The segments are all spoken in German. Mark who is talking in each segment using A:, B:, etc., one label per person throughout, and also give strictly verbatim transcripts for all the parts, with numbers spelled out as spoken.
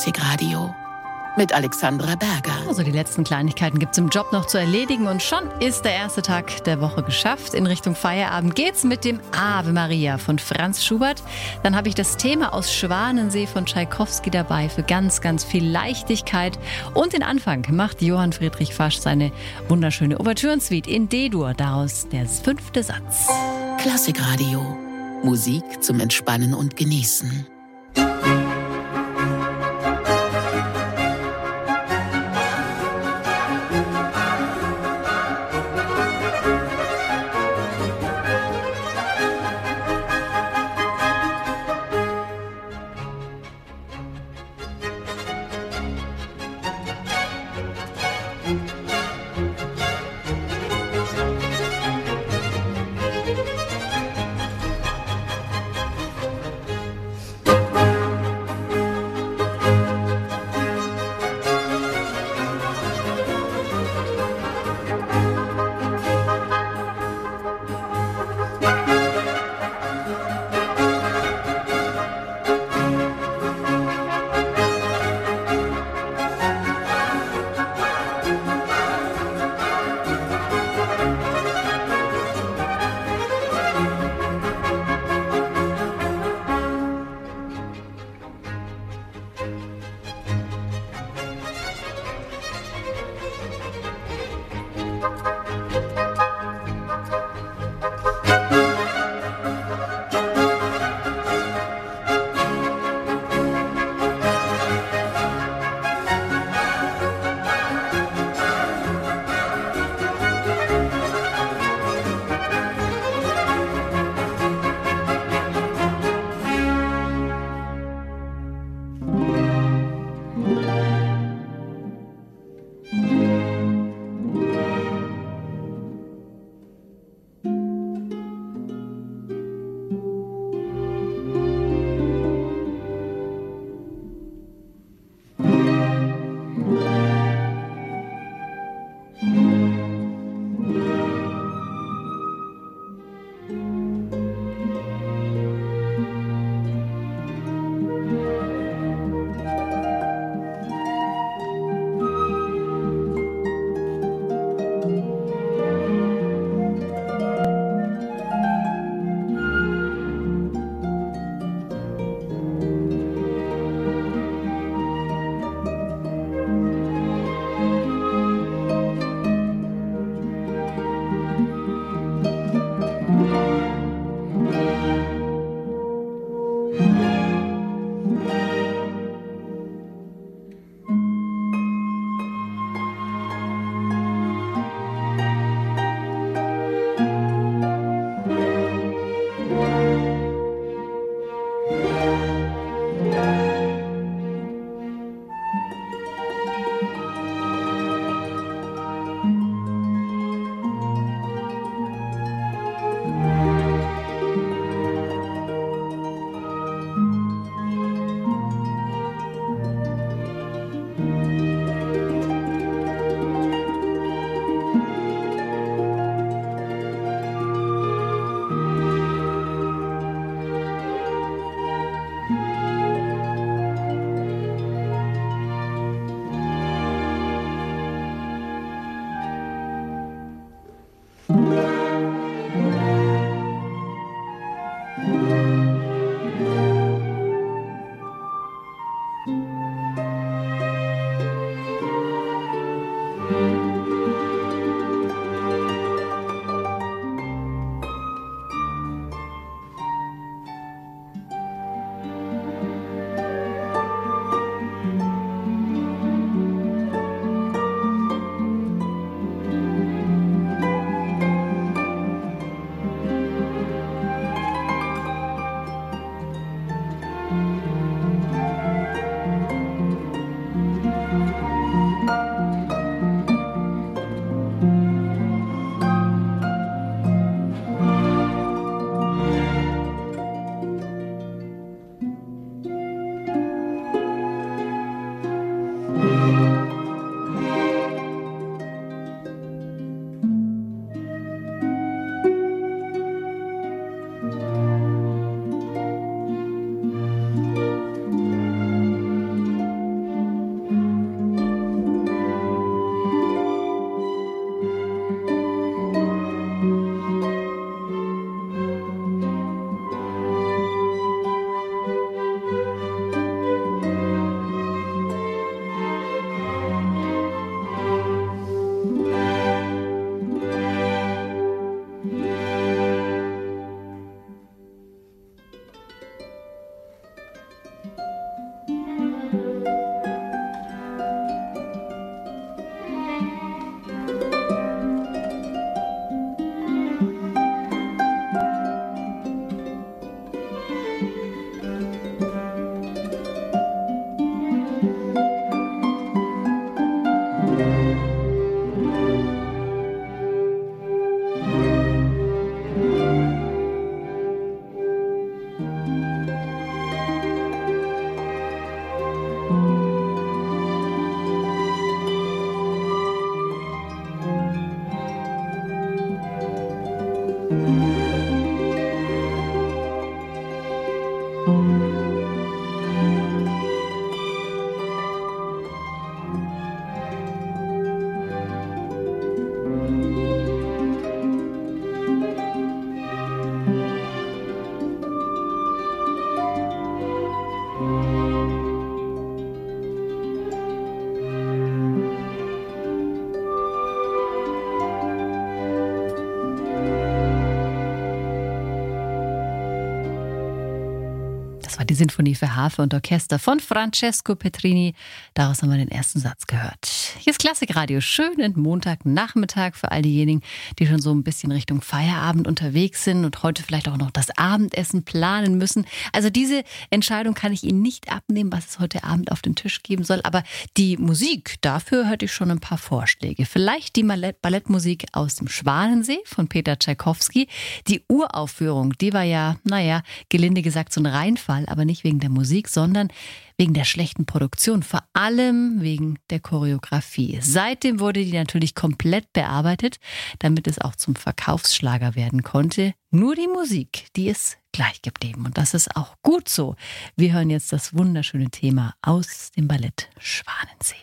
A: Klassikradio mit Alexandra Berger.
B: Also die letzten Kleinigkeiten gibt es im Job noch zu erledigen und schon ist der erste Tag der Woche geschafft. In Richtung Feierabend geht's mit dem Ave Maria von Franz Schubert. Dann habe ich das Thema aus Schwanensee von Tschaikowski dabei für ganz, ganz viel Leichtigkeit. Und den Anfang macht Johann Friedrich Fasch seine wunderschöne Ouvertürensuite in D-Dur. Daraus der fünfte Satz.
A: Klassikradio. Musik zum Entspannen und Genießen.
B: war die Sinfonie für Harfe und Orchester von Francesco Petrini. Daraus haben wir den ersten Satz gehört. Hier ist Klassikradio. Schönen Montagnachmittag für all diejenigen, die schon so ein bisschen Richtung Feierabend unterwegs sind und heute vielleicht auch noch das Abendessen planen müssen. Also diese Entscheidung kann ich Ihnen nicht abnehmen, was es heute Abend auf den Tisch geben soll. Aber die Musik, dafür hörte ich schon ein paar Vorschläge. Vielleicht die Ballett Ballettmusik aus dem Schwanensee von Peter Tschaikowski. Die Uraufführung, die war ja, naja, gelinde gesagt so ein Reinfall, aber nicht wegen der Musik, sondern wegen der schlechten Produktion, vor allem wegen der Choreografie. Seitdem wurde die natürlich komplett bearbeitet, damit es auch zum Verkaufsschlager werden konnte. Nur die Musik, die ist gleich geblieben und das ist auch gut so. Wir hören jetzt das wunderschöne Thema aus dem Ballett Schwanensee.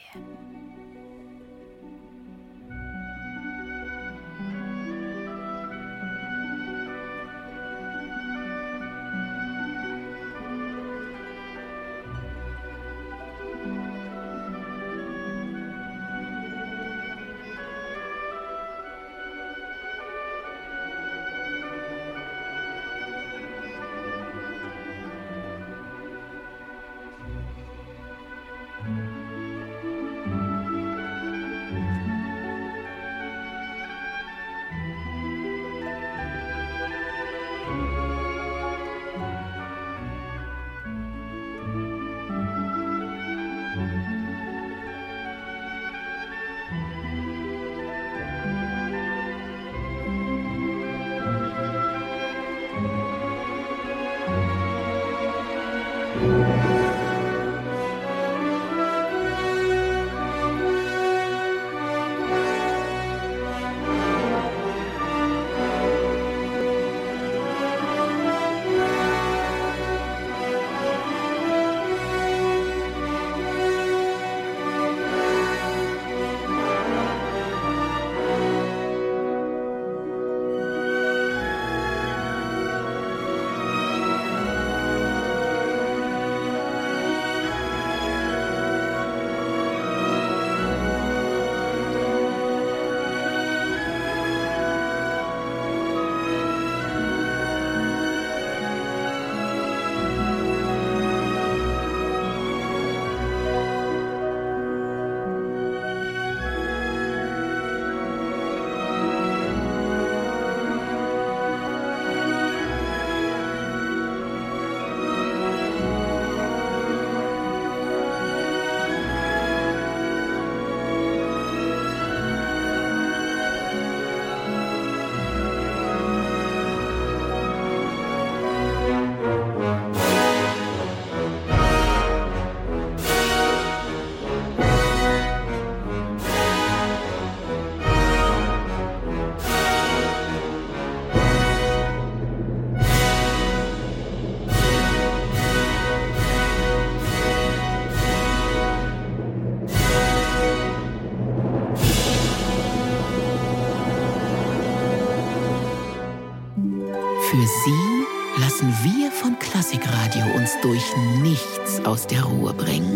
A: Für Sie lassen wir von Klassikradio uns durch nichts aus der Ruhe bringen.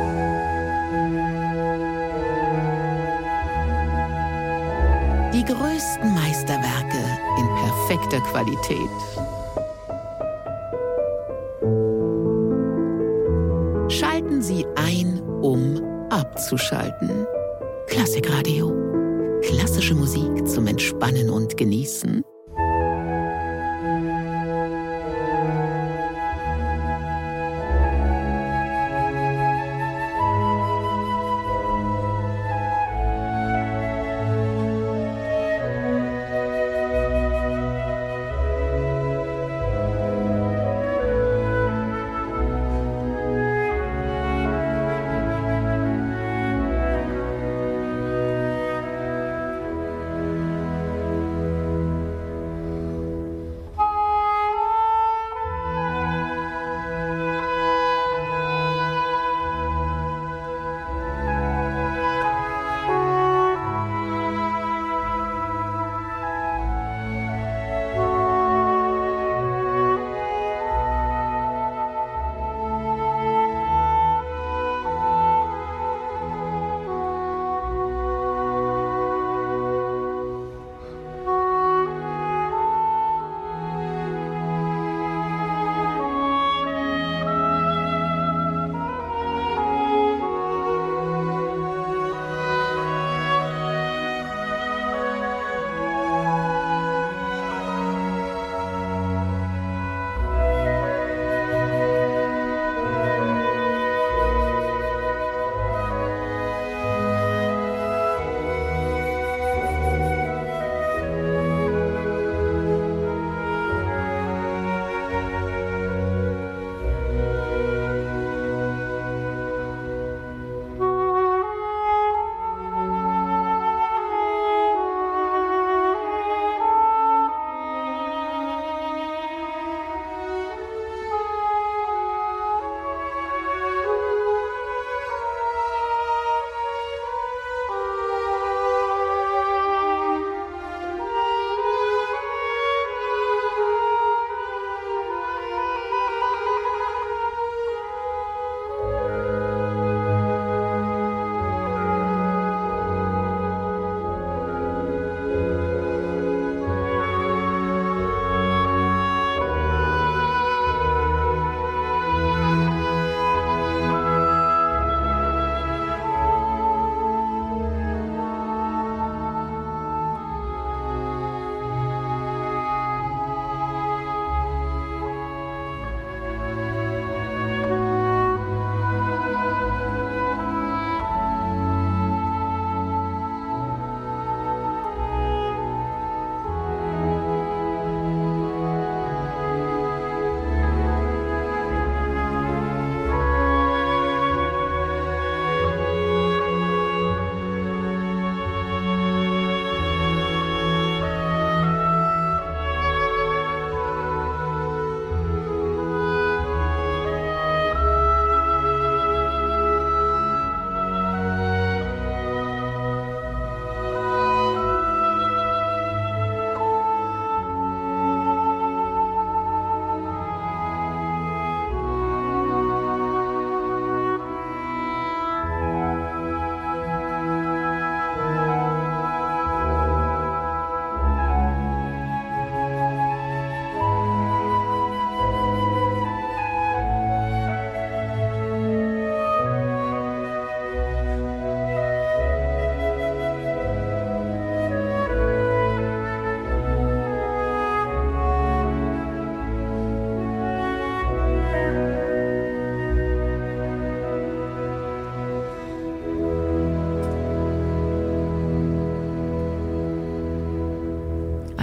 A: Die größten Meisterwerke in perfekter Qualität. Schalten Sie ein, um abzuschalten. Klassikradio. Klassische Musik zum Entspannen und Genießen.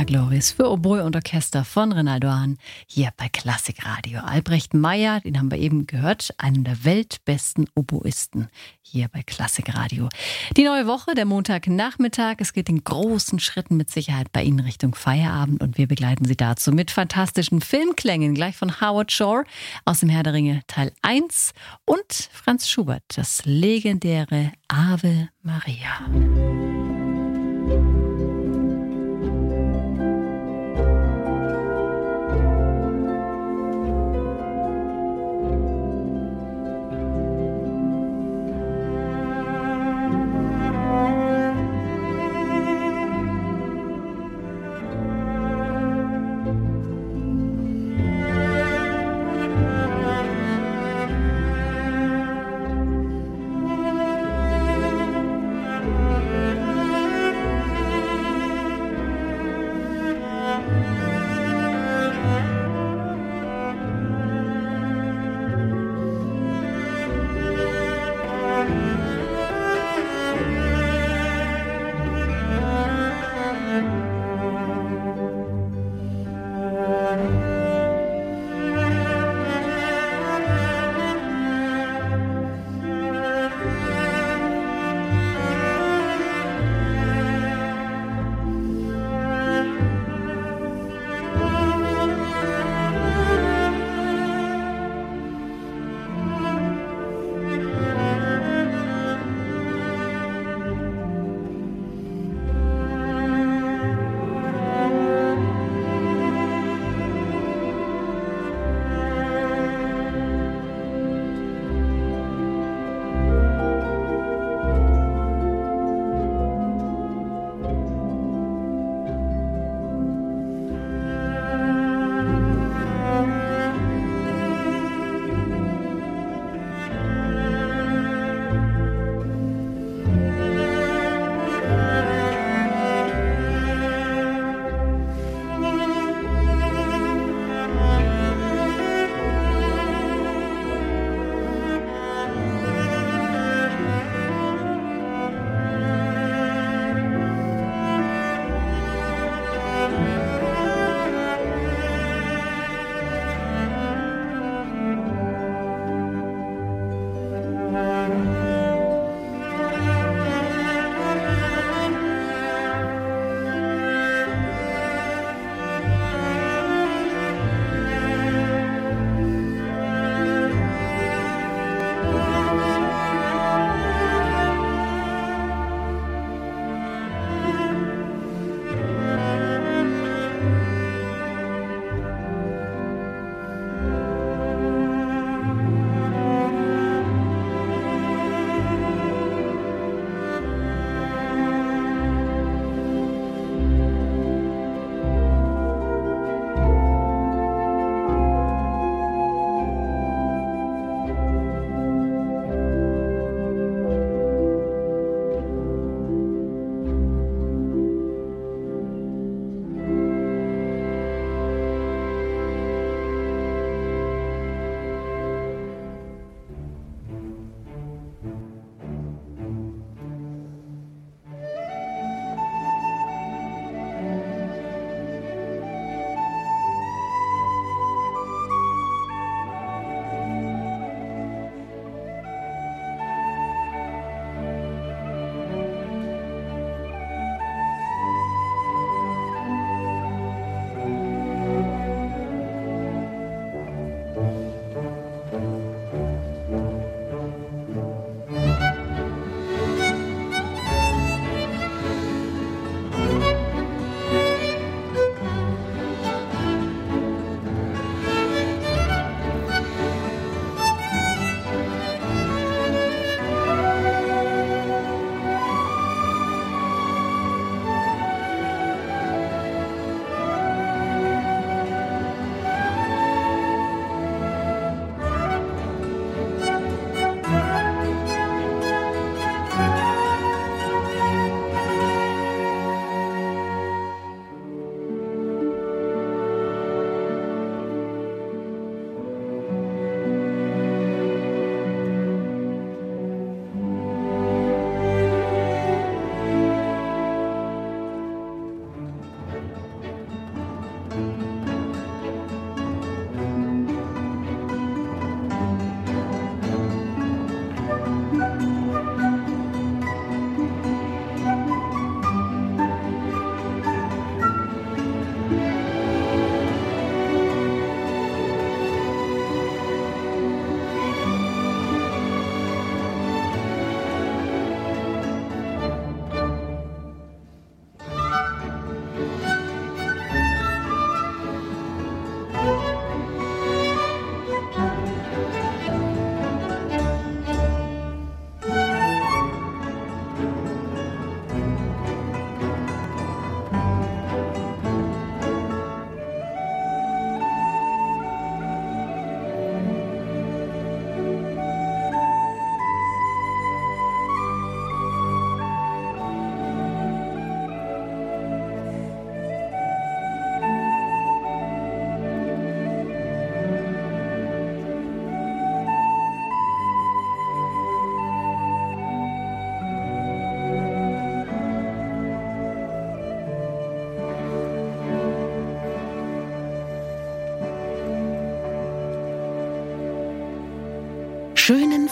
B: Gloris für Oboe und Orchester von Renaldo Hahn hier bei Klassikradio. Albrecht Meyer, den haben wir eben gehört, einen der weltbesten Oboisten hier bei Klassikradio. Die neue Woche, der Montagnachmittag, es geht in großen Schritten mit Sicherheit bei Ihnen Richtung Feierabend und wir begleiten Sie dazu mit fantastischen Filmklängen, gleich von Howard Shore aus dem Herr der Ringe Teil eins und Franz Schubert, das legendäre Ave Maria.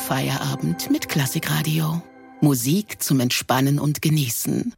A: Feierabend mit Klassikradio. Musik zum Entspannen und Genießen.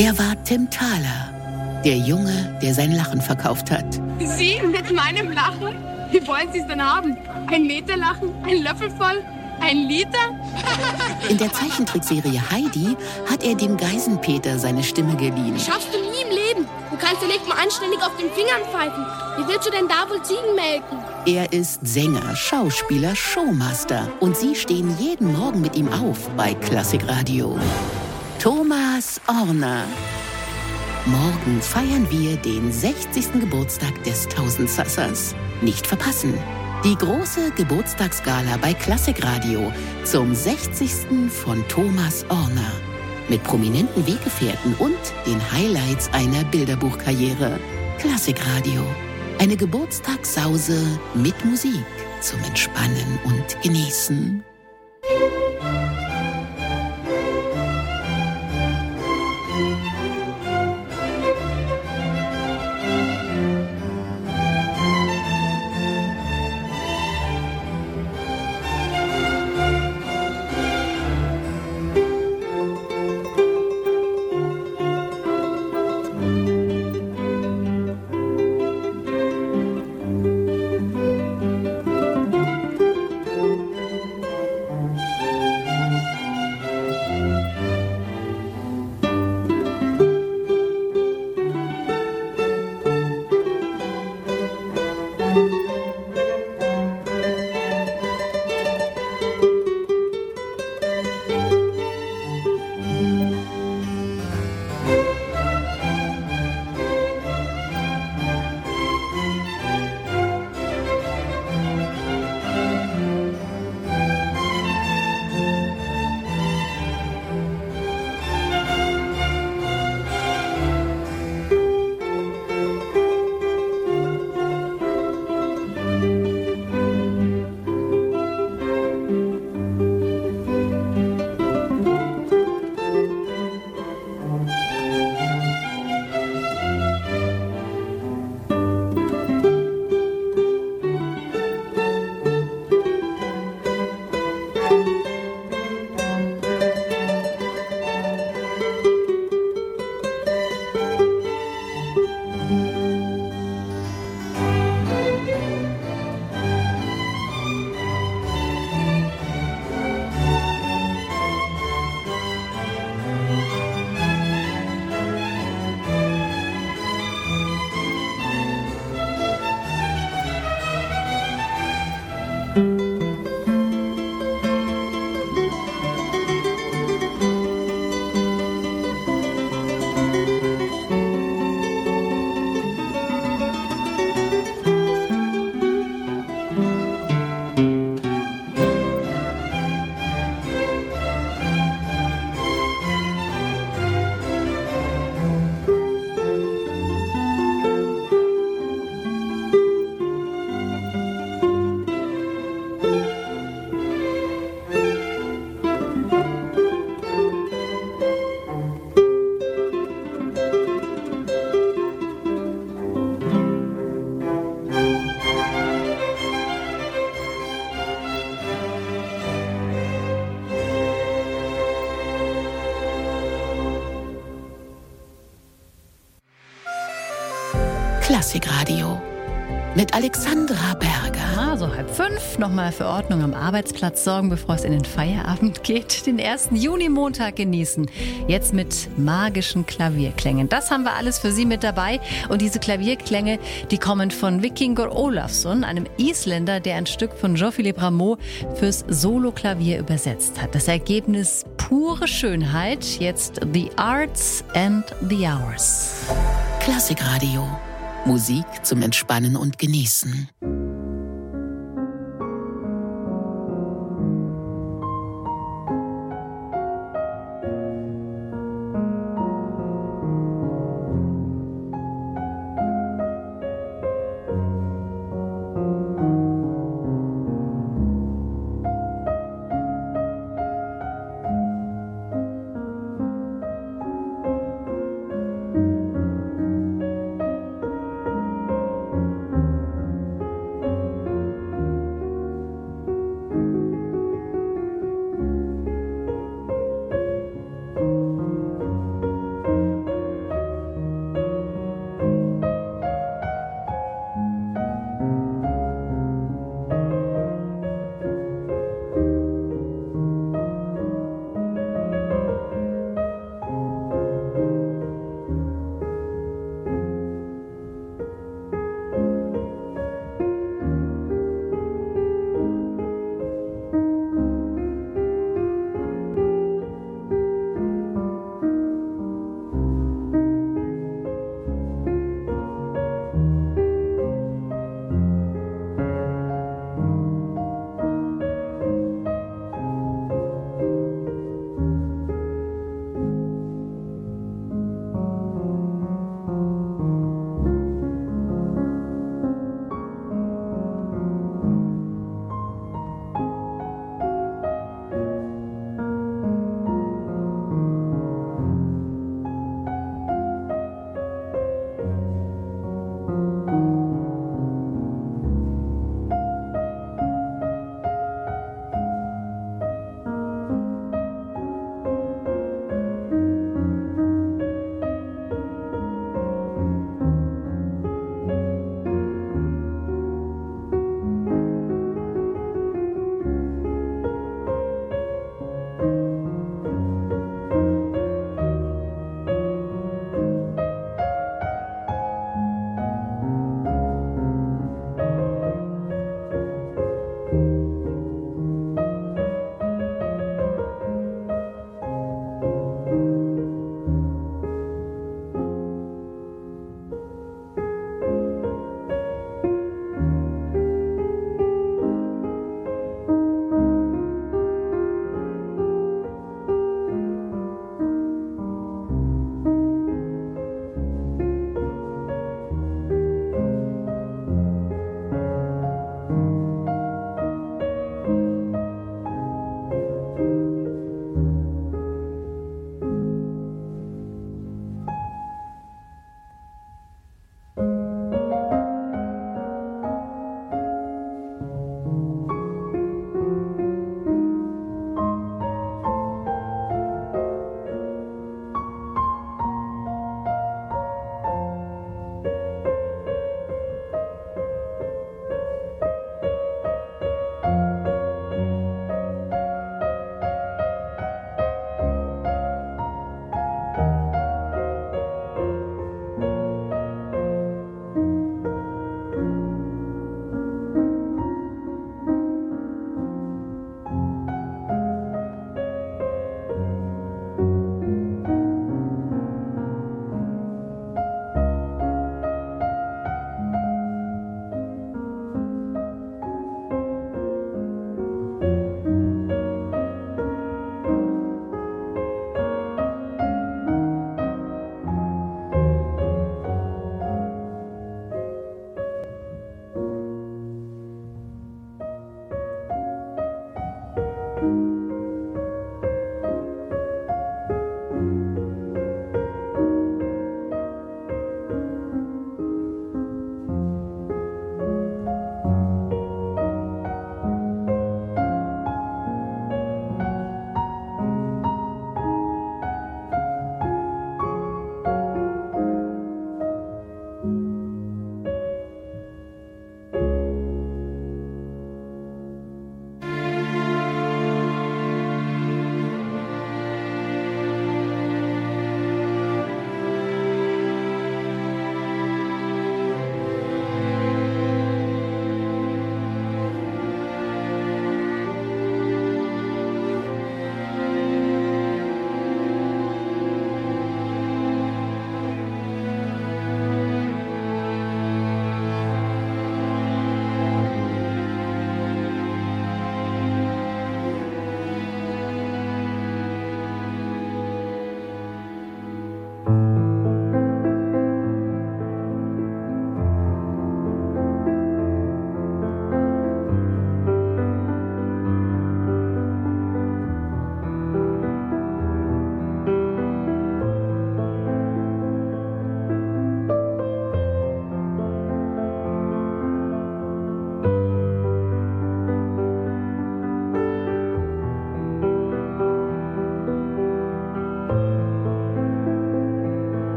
A: Er war Tim Thaler, der Junge, der sein Lachen verkauft hat.
C: Sie mit meinem Lachen? Wie wollen Sie es denn haben? Ein Meter Lachen? Ein Löffel voll? Ein Liter?
A: In der Zeichentrickserie Heidi hat er dem Geisenpeter seine Stimme geliehen.
D: Schaffst du nie im Leben. Du kannst dir nicht mal anständig auf den Fingern pfeifen. Wie willst du denn da wohl Ziegen melken?
A: Er ist Sänger, Schauspieler, Showmaster. Und sie stehen jeden Morgen mit ihm auf bei Klassikradio. Thomas Orner. Morgen feiern wir den sechzigsten Geburtstag des Tausendsassers. Nicht verpassen. Die große Geburtstagsgala bei Klassikradio zum sechzigsten von Thomas Orner. Mit prominenten Weggefährten und den Highlights einer Bilderbuchkarriere. Klassikradio. Eine Geburtstagssause mit Musik zum Entspannen und Genießen. Klassikradio mit Alexandra Berger.
B: Ah, so halb fünf. Nochmal für Ordnung am Arbeitsplatz sorgen, bevor es in den Feierabend geht. Den ersten Juni-Montag genießen. Jetzt mit magischen Klavierklängen. Das haben wir alles für Sie mit dabei. Und diese Klavierklänge, die kommen von Vikingur Olafsson, einem Isländer, der ein Stück von Jean-Philippe Rameau fürs Solo-Klavier übersetzt hat. Das Ergebnis pure Schönheit. Jetzt The Arts and the Hours.
A: Klassikradio. Musik zum Entspannen und Genießen.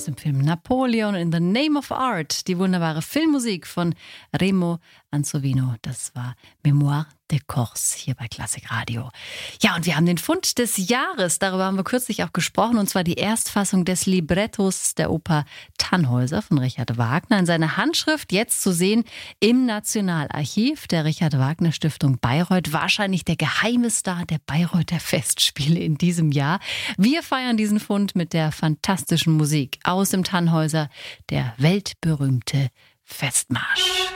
B: aus dem Film Napoleon in the Name of Art. Die wunderbare Filmmusik von Remo Ansovino. Das war Mémoire de Corse hier bei Klassik Radio. Ja, und wir haben den Fund des Jahres. Darüber haben wir kürzlich auch gesprochen. Und zwar die Erstfassung des Librettos der Oper Tannhäuser von Richard Wagner. In seiner Handschrift jetzt zu sehen im Nationalarchiv der Richard Wagner Stiftung Bayreuth. Wahrscheinlich der geheime Star der Bayreuther Festspiele in diesem Jahr. Wir feiern diesen Fund mit der fantastischen Musik aus dem Tannhäuser, der weltberühmte Festmarsch.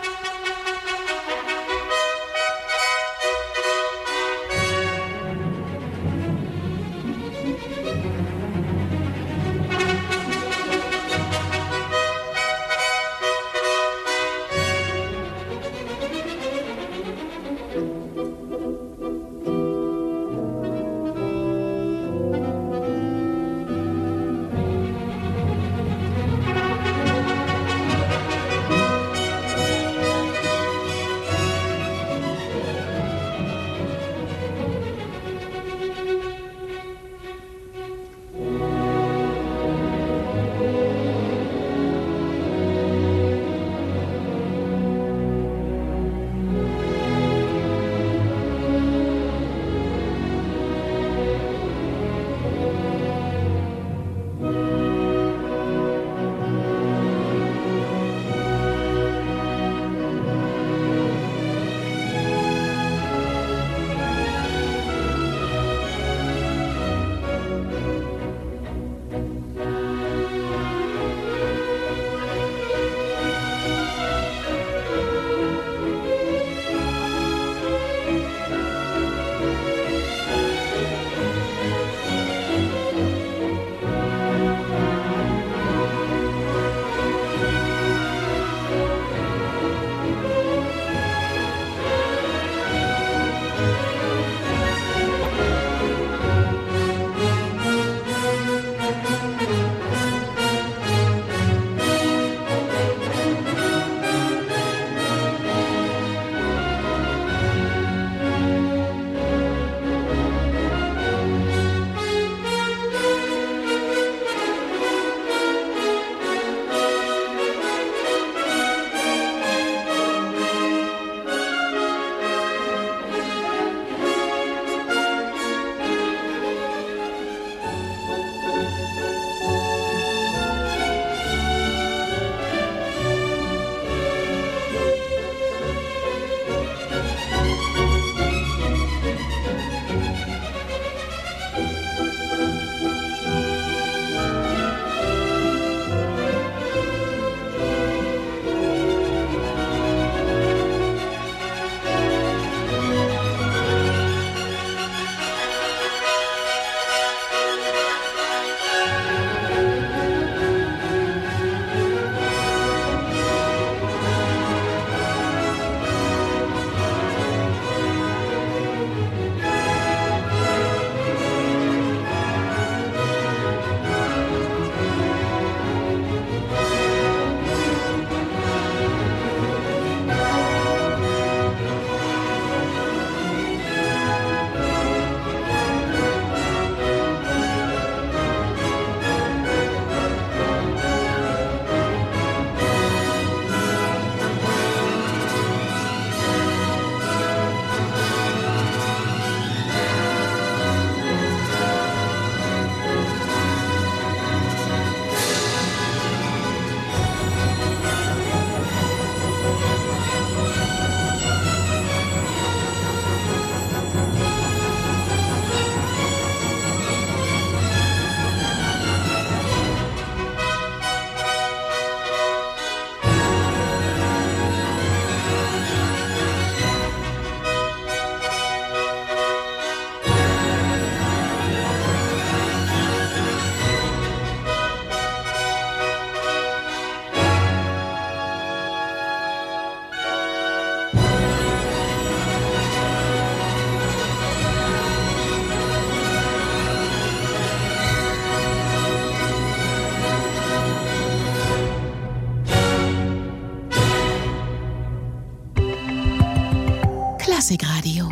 A: Klassikradio.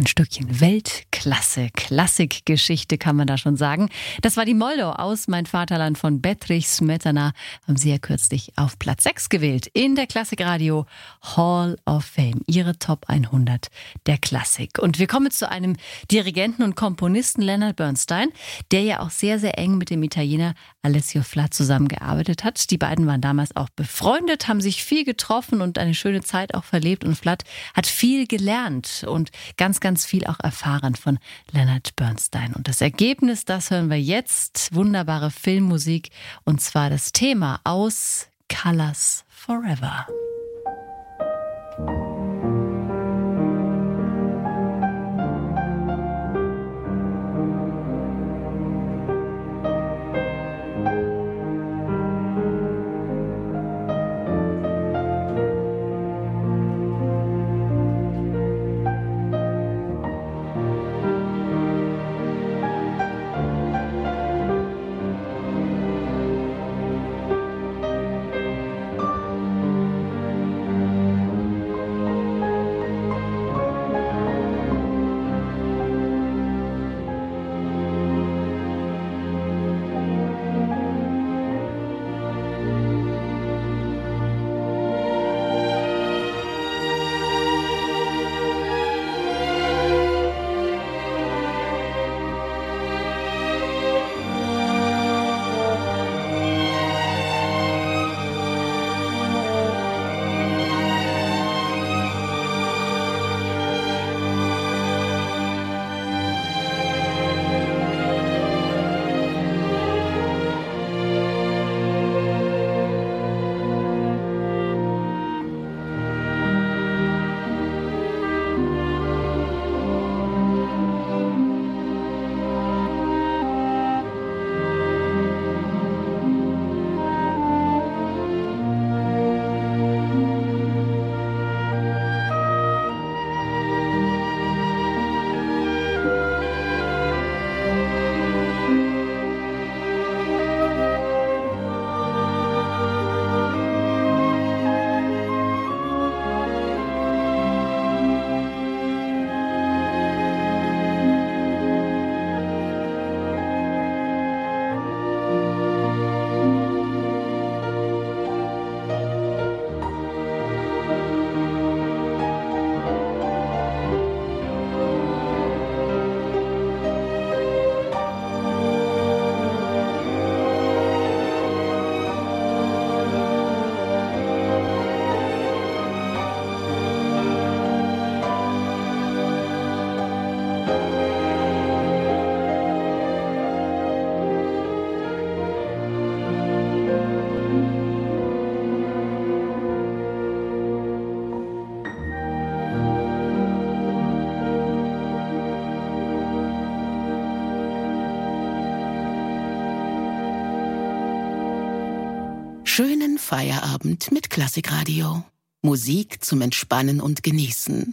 B: Stückchen Weltklasse, Klassikgeschichte kann man da schon sagen. Das war die Moldau aus Mein Vaterland von Bedřich Smetana. Haben Sie ja kürzlich auf Platz sechs gewählt in der Klassikradio Hall of Fame. Ihre Top hundert der Klassik. Und wir kommen jetzt zu einem Dirigenten und Komponisten, Leonard Bernstein, der ja auch sehr, sehr eng mit dem Italiener Alessio Flà zusammengearbeitet hat. Die beiden waren damals auch befreundet, haben sich viel getroffen und eine schöne Zeit auch verlebt. Und Flà hat viel gelernt und ganz, ganz viel auch erfahren von Leonard Bernstein. Und das Ergebnis, das hören wir jetzt. Wunderbare Filmmusik und zwar das Thema aus Colors Forever.
A: Schönen Feierabend mit Klassikradio. Musik zum Entspannen und Genießen.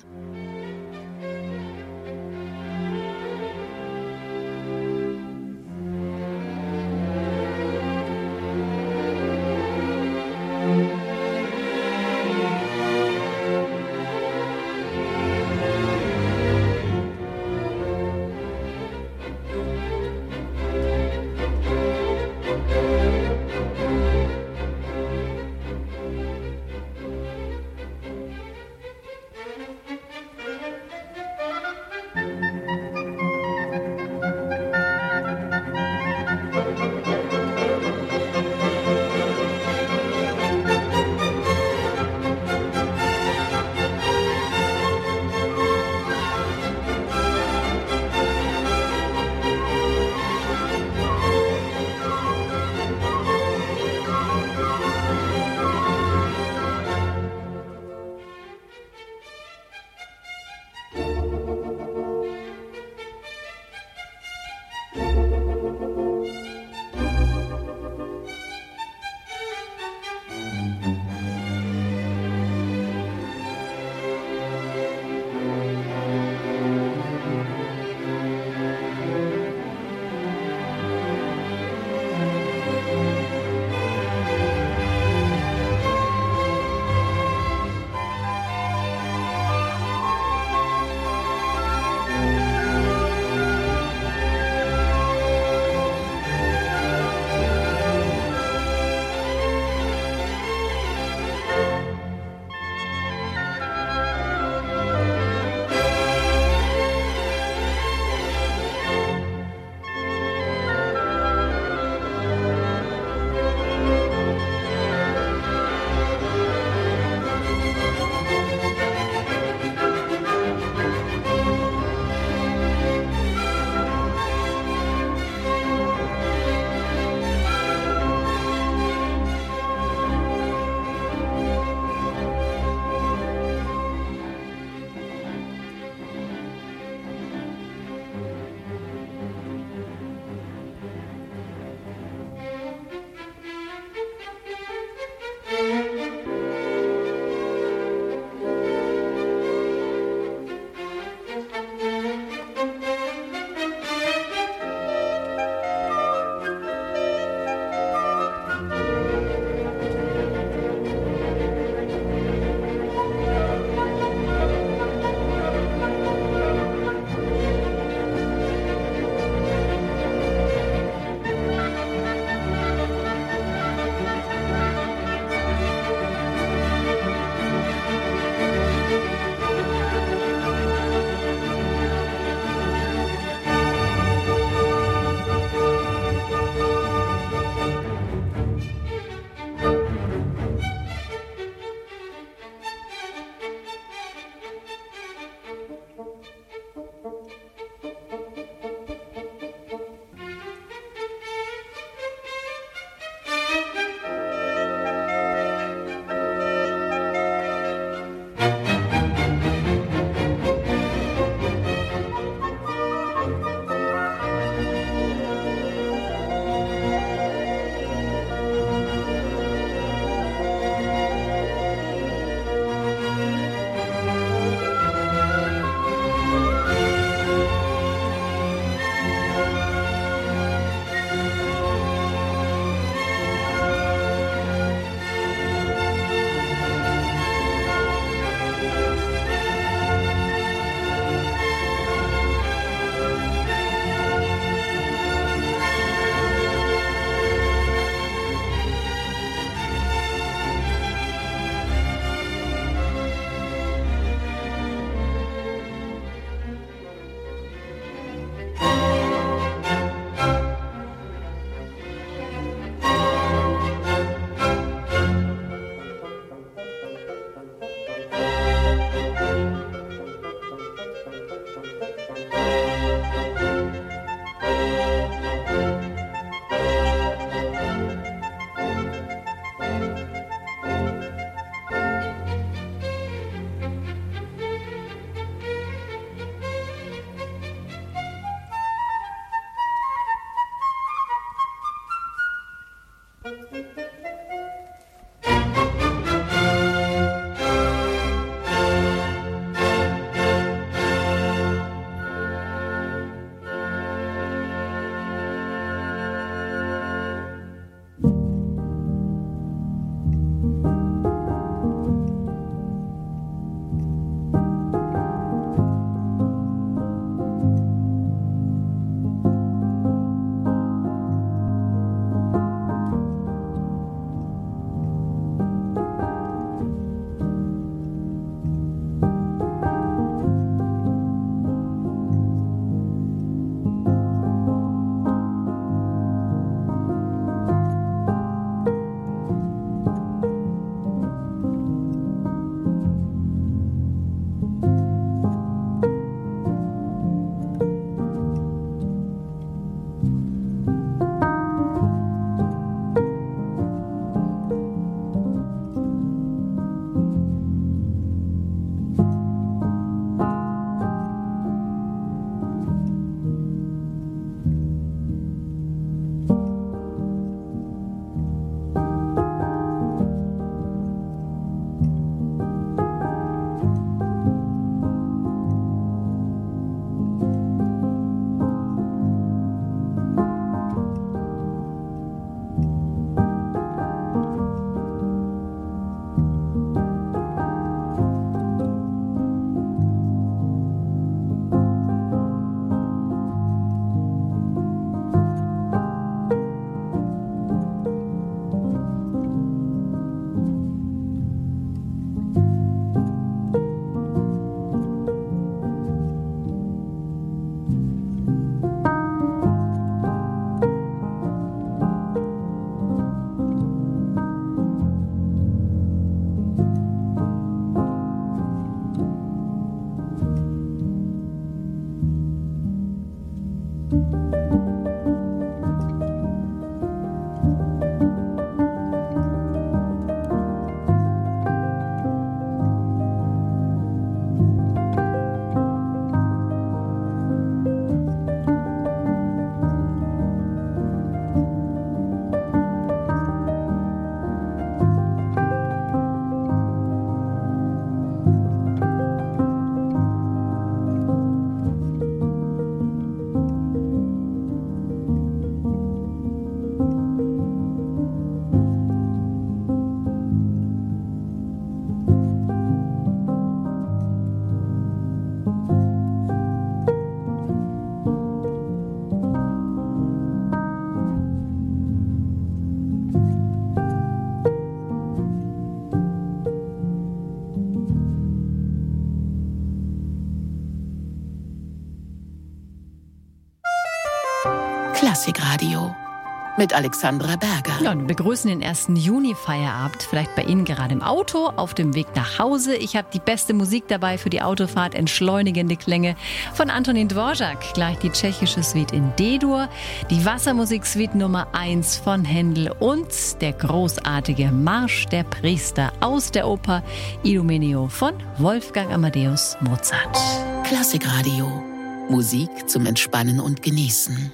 A: Klassikradio mit Alexandra Berger.
B: Ja, und wir begrüßen den ersten Juni-Feierabend. Vielleicht bei Ihnen gerade im Auto, auf dem Weg nach Hause. Ich habe die beste Musik dabei für die Autofahrt, entschleunigende Klänge von Antonín Dvořák. Gleich die tschechische Suite in D-Dur, die Wassermusik-Suite Nummer eins von Händel und der großartige Marsch der Priester aus der Oper Idomeneo von Wolfgang Amadeus Mozart.
A: Klassikradio. Musik zum Entspannen und Genießen.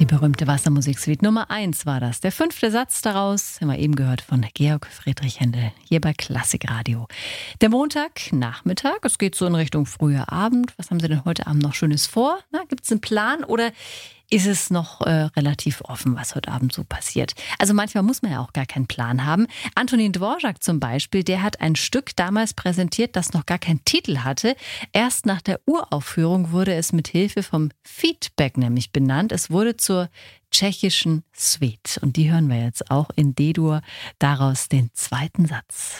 B: Die berühmte Wassermusiksuite Nummer eins war das. Der fünfte Satz daraus haben wir eben gehört von Georg Friedrich Händel hier bei Klassikradio. Der Montagnachmittag, es geht so in Richtung früher Abend. Was haben Sie denn heute Abend noch Schönes vor? Gibt es einen Plan oder ist es noch äh, relativ offen, was heute Abend so passiert? Also manchmal muss man ja auch gar keinen Plan haben. Antonin Dvorak zum Beispiel, der hat ein Stück damals präsentiert, das noch gar keinen Titel hatte. Erst nach der Uraufführung wurde es mit Hilfe vom Feedback nämlich benannt. Es wurde zur tschechischen Suite. Und die hören wir jetzt auch in D-Dur, daraus den zweiten Satz.